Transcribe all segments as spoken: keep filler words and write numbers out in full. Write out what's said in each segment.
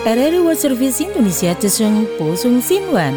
R R I World Service Indonesia Tusung Posung Sinwan。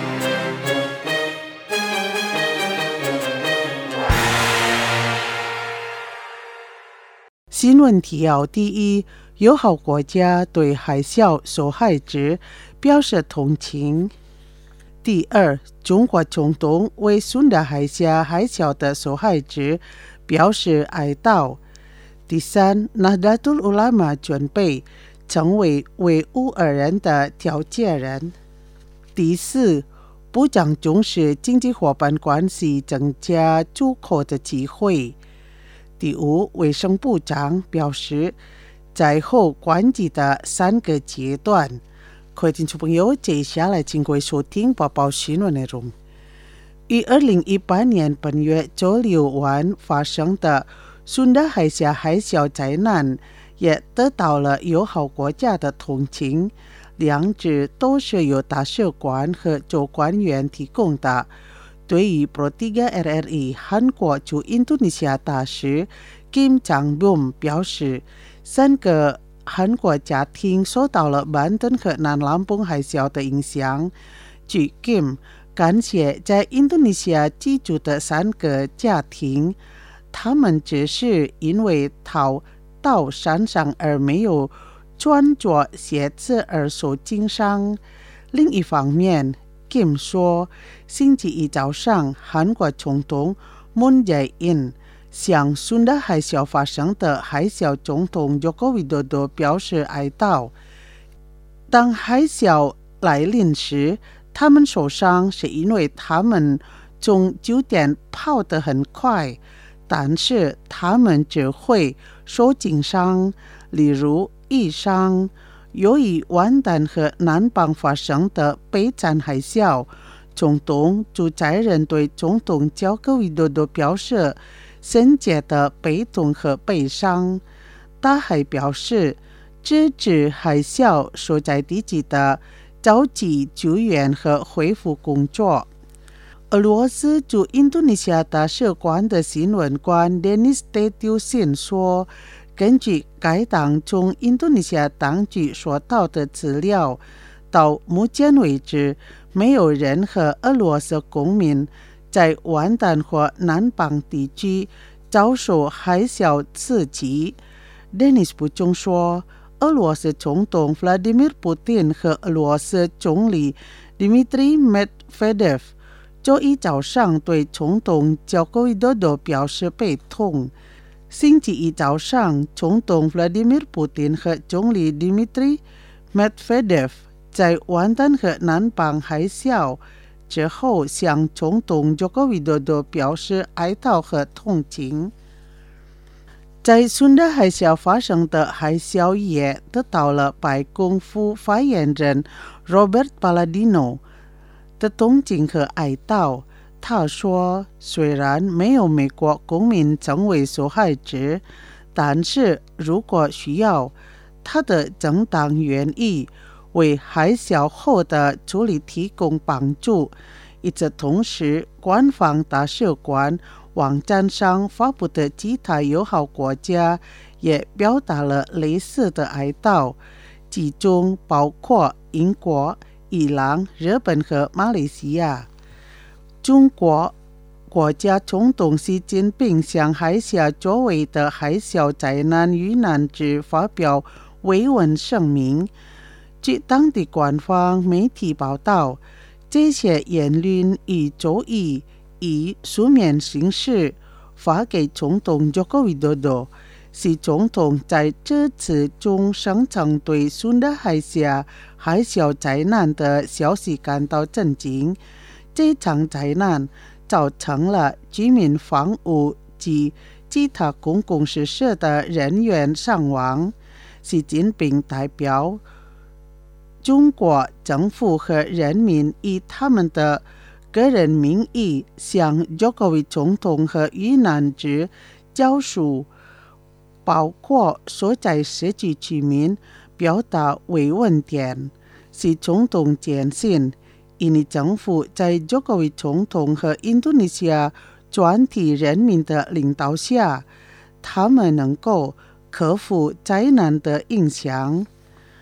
新闻提要：第一，友好国家对海啸受害者表示同情。第二，中国总统为顺德海峡海啸的受害者表示哀悼。第三，Nahdlatul Ulama准备成为维吾尔人的调解人。第四，部长重视经济伙伴关系，增加出口的机会。第五，卫生部长表示灾后管理的三个阶段。各位听众朋友，接下来请各位收听播报新闻内容。于二零一八年本月周六晚发生的顺德海峡海啸灾难也得到了友好国家的同情，两者都是由大使馆和驻官员提供的。对于 Pro 三 R R I 韩国驻印度尼西亚大使 Kim Chang-bum 表示，三个韩国家庭受到了板凳和南南风海啸的影响。据 Kim 感谢在印度尼西亚居住的三个家庭，他们只是因为逃到山上而没有穿着鞋子而受惊伤。另一方面，Kim 说，星期一早上，韩国总统 Moon Jae-in 向顺德海啸发生的海啸总统 Joko Widodo 表示哀悼。当海啸来临时，他们受伤是因为他们从酒店跑得很快，但是他们只会受惊伤，例如医伤。由于湾岸和南邦发生的悲惨海啸，总统主责人对总统Joko Widodo表示深切的悲痛和悲伤。他还表示支持海啸所在地区的着急救援和恢复工作。俄罗斯驻印度尼西亚大使馆的新闻官 Denis Tetiusin 说，根据该党从印度尼西亚当局所到的资料，到目前为止，没有任何俄罗斯公民在湾岸或南邦地区遭受海啸刺激。Denis 补充说，俄罗斯总统 Vladimir Putin 和俄罗斯总理 Dmitry Medvedev 周一早上对总统 Joko Widodo 表示悲痛。星期一早上，总统 Vladimir Putin 和总理 Dmitry Medvedev 在湾岸和南邦海啸之后向总统 Joko Widodo 表示哀悼和同情。在顺德海啸发生的海啸也得到了白宫副发言人 Robert Palladino 的同情和哀悼。他说，虽然没有美国公民成为受害者，但是如果需要，他的政党愿意为海啸后的处理提供帮助。与此同时，官方大使馆网站上发布的其他友好国家也表达了类似的哀悼，其中包括英国、伊朗、日本和马来西亚。中国国家总统习近平向海峡周围的海啸灾难遇难者发表慰问声明。据当地官方媒体报道，这些言论于周一以书面形式发给总统 Joko Widodo。习总统在这次中声称对顺德海峡海啸灾难的消息感到震惊。这场灾难造成了居民房屋及其他公共设施的人员伤亡。习近平代表中国政府和人民以他们的个人名义向 Jokowi 总统和遇难者家属，包括所在社区居民表达慰问电。习总统坚信，印尼政府在 Jokowi 总统和印度尼西亚全体人民的领导下，他们能够克服灾难的影响。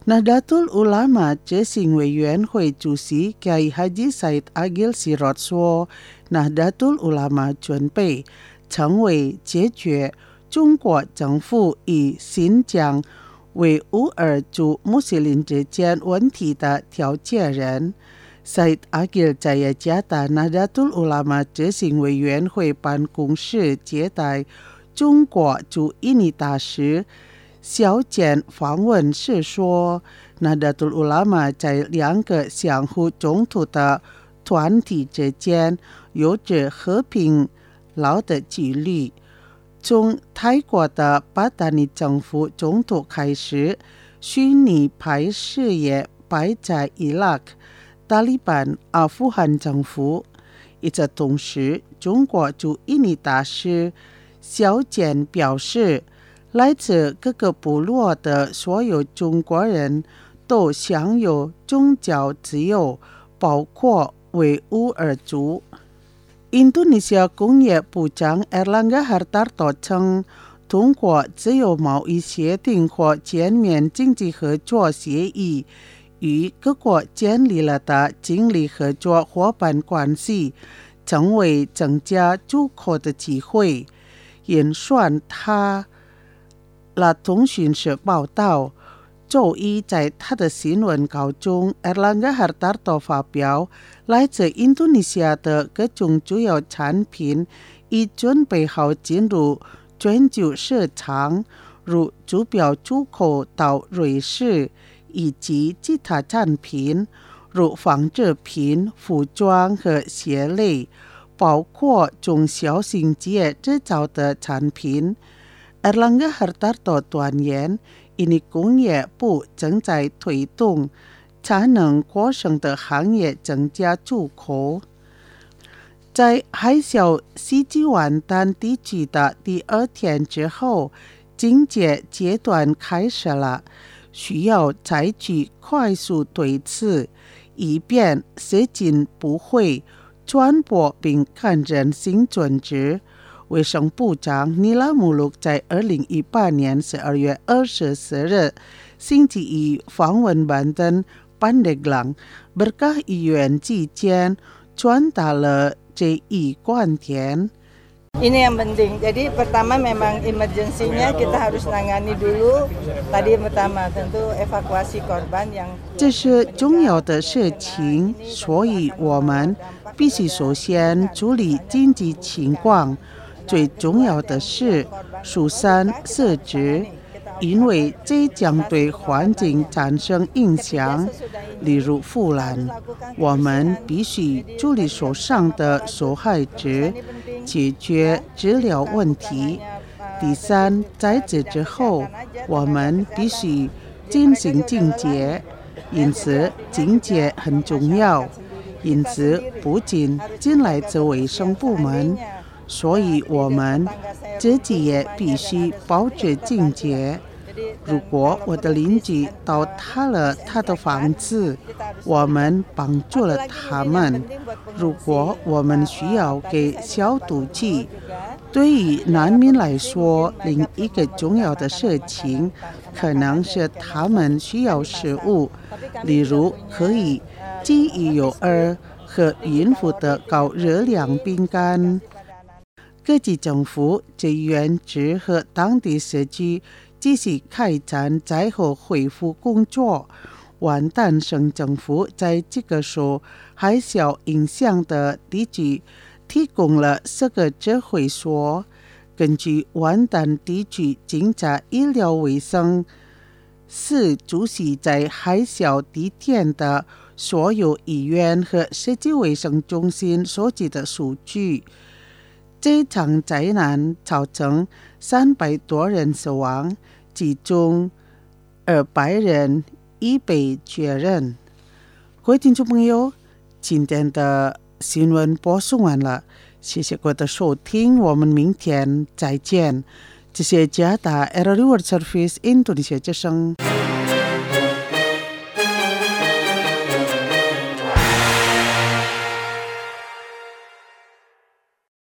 Nahdlatul Ulama执行委员会主席 Kiai Haji Said Agil Sirot 说 Nahdlatul Ulama 准备成为解决中国政府以新疆维吾尔族穆斯林之间问题的调解人。Said Agil 在雅加达 Nahdlatul Ulama 执行委员会办公室接待中国驻印尼大使小简访问时说 Nahdlatul Ulama 在两个相互冲突的团体之间有着和平老的纪律。从泰国的巴达尼政府总统开始，虚拟派事业摆在伊拉克、塔利班、阿富汗政府。与此同时，中国驻印尼大使小简表示，来自各个部落的所有中国人都享有宗教自由，包括维吾尔族。印度尼西亚工业部长 Erlangga Hartarto 称，通过自由贸易协定或全面经济合作协议与各国建立了的经济合作伙伴关系，成为增加出口的机会。引述他了通讯社报道，周一在他的新闻稿中 Erlangga Hartarto 发表，来自印度尼西亚的各种主要产品已准备好进入全球市场，如主标出口到瑞士，以及其他产品，如纺织品、服装和鞋类，包括中小型企制造的产品。Erlangga Hartarto 断言，印尼工业部正在推动产能过剩的行业增加出口。在海啸袭击完蛋地区的第二天之后，经济阶段开始了，需要采取快速对策，以便事情不会传播并感染性转折。卫生部长尼拉穆鲁在二零一八年十二月二十四日星期一访问班登班德朗，berkah U N期间传达了这一观点。 Ini yang penting. Jadi pertama memang emergensinya kita harus nangani dulu. Tadi pertama tentu evakuasi korban yang 这是重要的事情，所以我们必须首先处理经济情况。最重要的是疏散设置，因为这将对环境产生影响。例如腐烂，我们必须处理受伤的受害者，解决治疗问题。第三，在这之后，我们必须进行警戒，因此警戒很重要。因此，不仅仅来自卫生部门，所以我们自己也必须保持警戒。如果我的邻居倒塌了他的房子，我们帮助了他们。如果我们需要给消毒剂，对于难民来说，另一个重要的事情可能是他们需要食物，例如可以基于幼儿和孕妇的高热量饼干。各级政府、志愿者和当地社区继续开展灾后恢复工作。万丹省政府在这个受海啸影响的地区提供了十个指挥所。根据万丹地区警察医疗卫生司主席在海啸地点的所有医院和社区卫生中心收集的数据，这场灾难造成三百多人死亡，其中二百人已被确认。各位听众朋友，今天的新闻播送完了，谢谢各位的收听，我们明天再见。这是加拿大 R T I World Service 印度尼西亚之声。